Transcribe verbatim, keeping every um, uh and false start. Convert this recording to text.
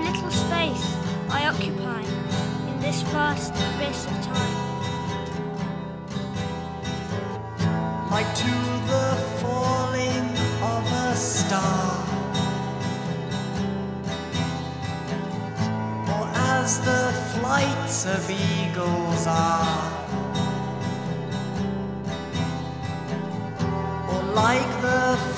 little space I occupy in this vast abyss of time. Like to the falling of a star, or as the flights of eagles are, or like the